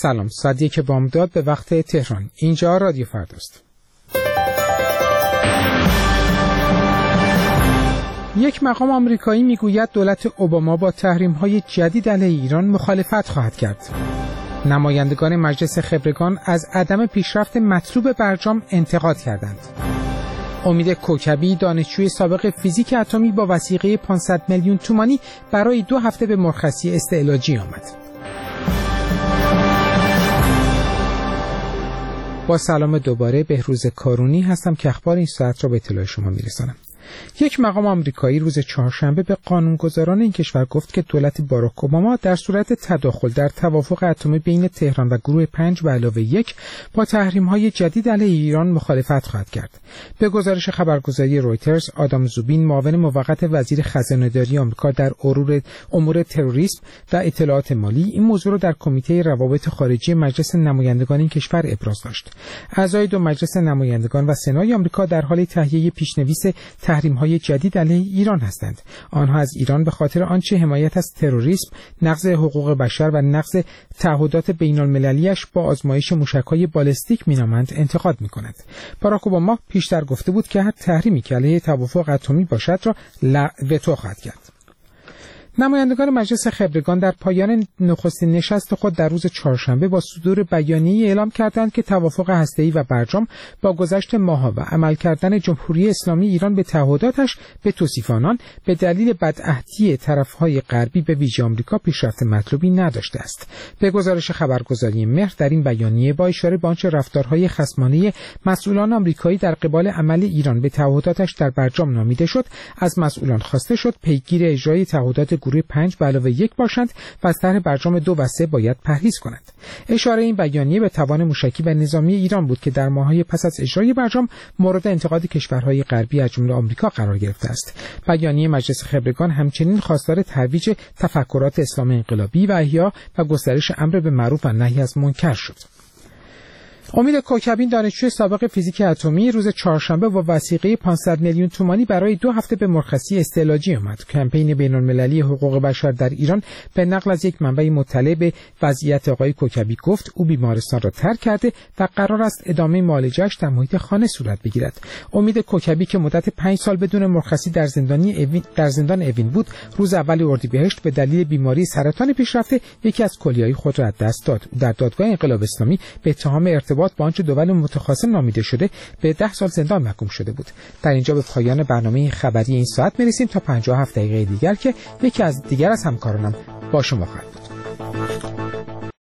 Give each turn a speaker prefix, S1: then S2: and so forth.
S1: سلام، ساعت 1 بامداد به وقت تهران. اینجا رادیو فرداست. یک مقام آمریکایی میگوید دولت اوباما با تحریم‌های جدید علیه ایران مخالفت خواهد کرد. نمایندگان مجلس خبرگان از عدم پیشرفت مطلوب برجام انتقاد کردند. امید کوکبی دانشجوی سابق فیزیک اتمی با وثیقه 500 میلیون تومانی برای 2 هفته به مرخصی استعلاجی آمد. با سلام دوباره، بهروز کارونی هستم که اخبار این ساعت را به اطلاع شما میرسانم. یک مقام آمریکایی روز چهارشنبه به قانونگذاران این کشور گفت که دولت باراک اوباما در صورت تداخل در توافق اتمی بین تهران و گروه 5+1 با تحریم‌های جدید علیه ایران مخالفت خواهد کرد. به گزارش خبرگزاری رویترز، آدام زوبین، معاون موقت وزیر خزانه‌داری آمریکا در امور تروریسم و اطلاعات مالی، این موضوع را در کمیته روابط خارجی مجلس نمایندگان این کشور ابراز داشت. اعضای دو مجلس نمایندگان و سنای آمریکا در حال تهیه پیش‌نویس تحریم‌های جدید علیه ایران هستند. آنها از ایران به خاطر آنچه حمایت از تروریسم، نقض حقوق بشر و نقض تعهدات بین‌المللی‌اش با آزمایش موشک‌های بالستیک می‌نامند انتقاد می‌کنند. باراک اوباما پیشتر گفته بود که هر تحریمی که علیه توافق اتمی باشد را وتو خواهد کرد. نمایندگان مجلس خبرگان در پایان نخستین نشست خود در روز چهارشنبه با صدور بیانیه‌ای اعلام کردند که توافق هسته‌ای و برجام با گذشت ماه‌ها و عمل کردن جمهوری اسلامی ایران به تعهداتش به توصیف آنان به دلیل بدعهدی طرف‌های غربی به ویژه آمریکا پیشرفت مطلوبی نداشته است. به گزارش خبرگزاری مهر، در این بیانیه با اشاره به آنچه رفتارهای خصمانه مسئولان آمریکایی در قبال عمل ایران به تعهداتش در برجام نامیده شد، از مسئولان خواسته شد پیگیر اجرای تعهدات گروه 5+1 باشند و از طرح برجام 2 و 3 باید پرهیز کنند. اشاره این بیانیه به توان موشکی و نظامی ایران بود که در ماه‌های پس از اجرای برجام مورد انتقاد کشورهای غربی از جمله آمریکا قرار گرفته است. بیانیه مجلس خبرگان همچنین خواستار ترویج تفکرات اسلام انقلابی و احیا و گسترش امر به معروف و نهی از منکر شد. امید کوکبی دانشجوی سابق فیزیک اتمی روز چهارشنبه با وثیقه 500 میلیون تومانی برای 2 هفته به مرخصی استعلاجی آمد. کمپین بین‌المللی حقوق بشر در ایران به نقل از یک منبع مطلع به وضعیت آقای کوکبی گفت او بیمارستان را ترک کرده و قرار است ادامه معالجه‌اش در محیط خانه صورت بگیرد. امید کوکبی که مدت 5 سال بدون مرخصی در زندان اوین بود، روز اول اردیبهشت به دلیل بیماری سرطان پیشرفته یکی از کلیه‌های خود را از دست داد. در دادگاه انقلاب اسلامی به اتهام ارتباط با آنچه دول متخاصم نامیده شده به 10 سال زندان محکوم شده بود. در اینجا به پایان برنامه خبری این ساعت میرسیم تا 57 دقیقه دیگر که یکی از دیگر از همکارانم با شما خواهد بود.